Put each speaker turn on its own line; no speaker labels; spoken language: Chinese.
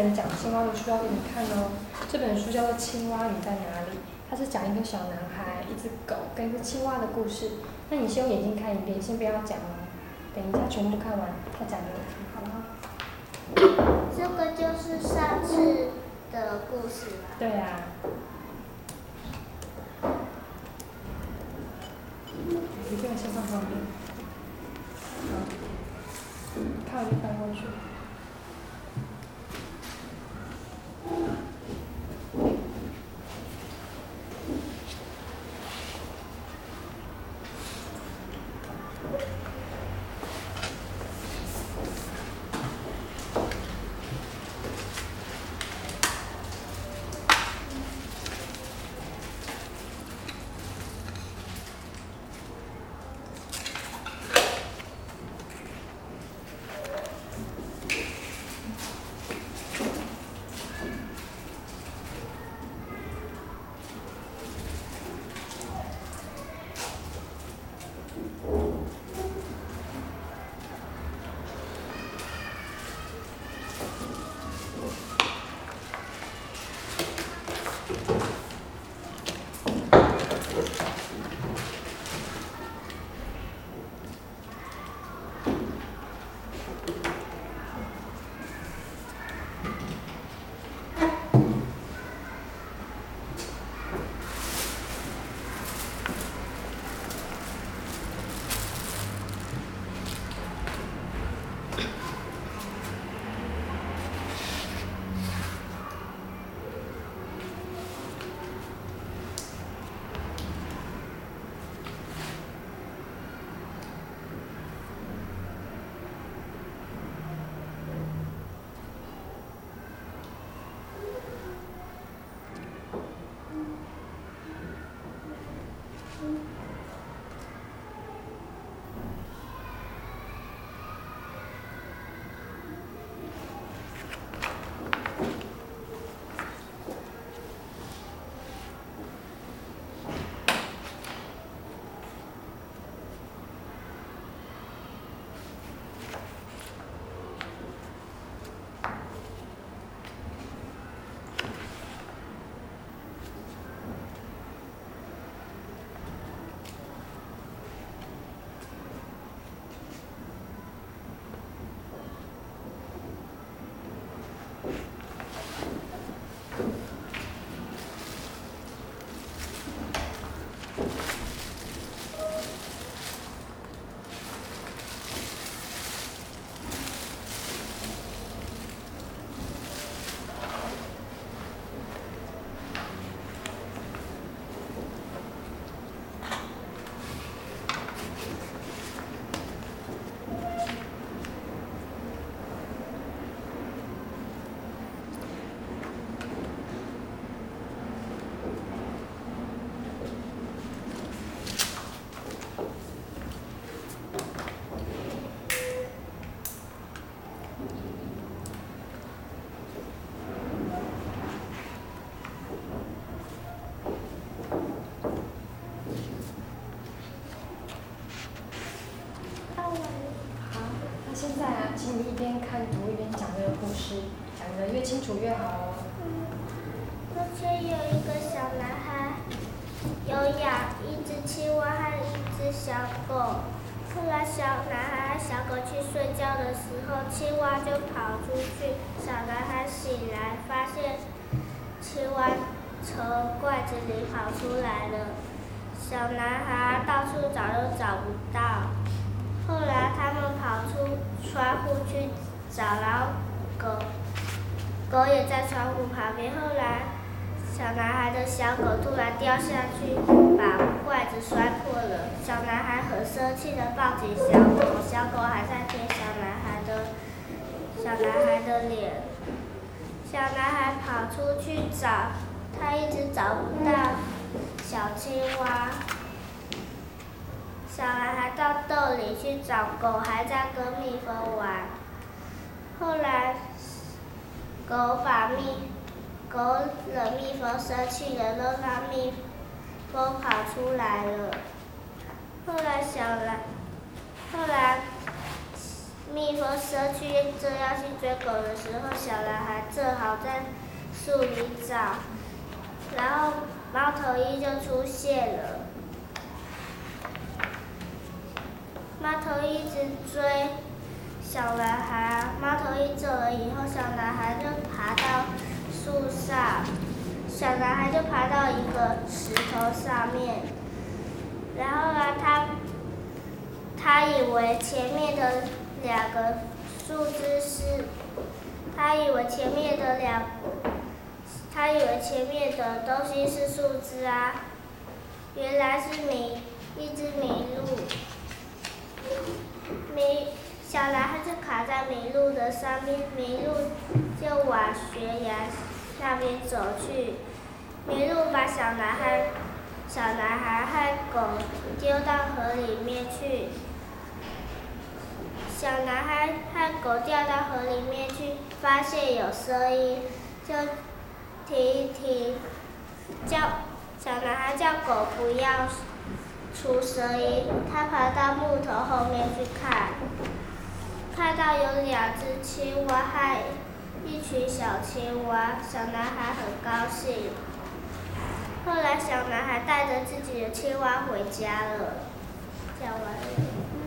本讲青蛙的书要给你看哦。这本书叫做《青蛙你在哪里》，它是讲一个小男孩、一只狗跟一只青蛙的故事。那你先用眼睛看一遍，先不要讲哦。等一下全部看完再讲给你听，好吗？
这个就是上次的故事吧？
对呀。一个先放旁边。好，看完就翻过去。现在啊，请你一边看图一边讲这个故事，讲得越清楚越好哦。
从前有一个小男孩，有养一只青蛙和一只小狗。后来小男孩和小狗去睡觉的时候，青蛙就跑出去。小男孩醒来，发现青蛙从罐子里跑出来了。小男孩到处找都找不到。后来他们跑出窗户去找，然后狗也在窗户旁边。后来小男孩的小狗突然掉下去，把罐子摔破了。小男孩很生气地抱紧小狗，小狗还在舔小男孩的脸。小男孩跑出去找，他一直找不到小青蛙。小男孩到洞里去找狗，还在跟蜜蜂玩。后来，狗惹蜜蜂生气了，都让蜜蜂跑出来了。后来蜜蜂生气这样去追狗的时候，小男孩正好在树里找，然后猫头鹰就出现了。猫头鹰一直追小男孩，猫头鹰走了以后，小男孩就爬到树上，小男孩就爬到一个石头上面，然后呢，他以为前面的两个树枝是，他以为前面的东西是树枝啊，原来是一只麋鹿。小男孩就卡在麋鹿的上面，麋鹿就往悬崖那边走去。麋鹿把小男孩和狗丢到河里面去。小男孩和狗掉到河里面去，发现有声音，就停一停，小男孩叫狗不要出声音，他爬到木头后面去看到有2只青蛙和一群小青蛙，小男孩很高兴。后来小男孩带着自己的青蛙回家了。讲完了。